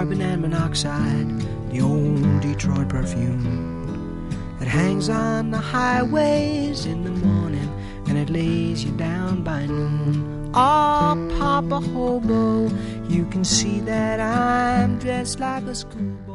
carbon and monoxide, the old Detroit perfume. It hangs on the highways in the morning, and it lays you down by noon. Oh, Papa Hobo, you can see that I'm dressed like a schoolboy.